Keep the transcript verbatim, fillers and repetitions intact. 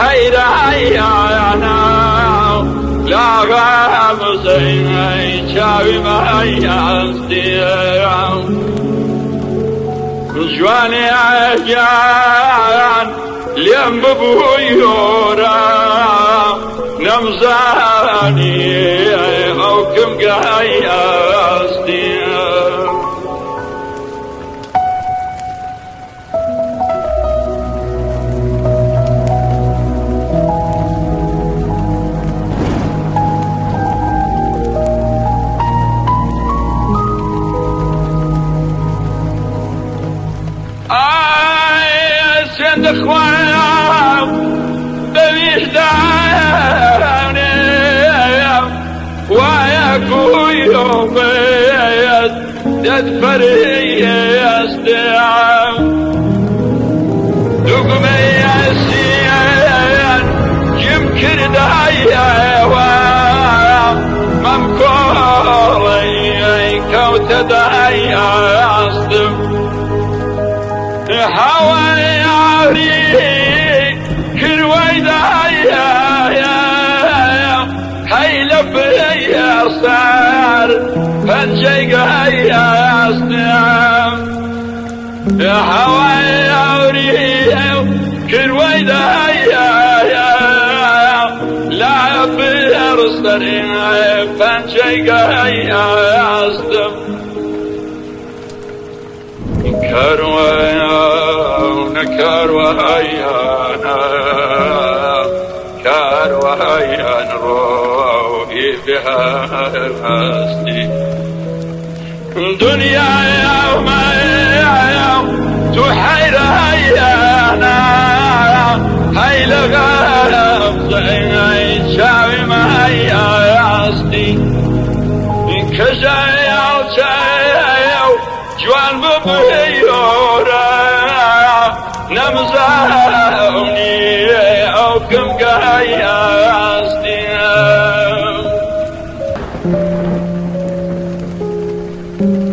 حيرة حيانا لا غام زيني شاوي ما يستيرا جواني عجان ليم ببويورا نمزاني أو كم قايستي اخوان بليش دعاني وياكو يوم يدفر يستعام دقمي يسيان يمكن دايا ممكولي كوت دايا يصدم حوالي كرويدا يا يا هاي لبيا صار فنجيقا يا سنام يا حوايا وريا كرويدا يا يا لا لبيا صار فنجيقا يا سنام كرويا كروهيانا كروهيان روحي بها هستي دنيا يوم يوم تحير هيانا هاي لغام زين شاوي ما هياستي كجايا وشايا جوان ببيورا نمزاوني أو كم قايستي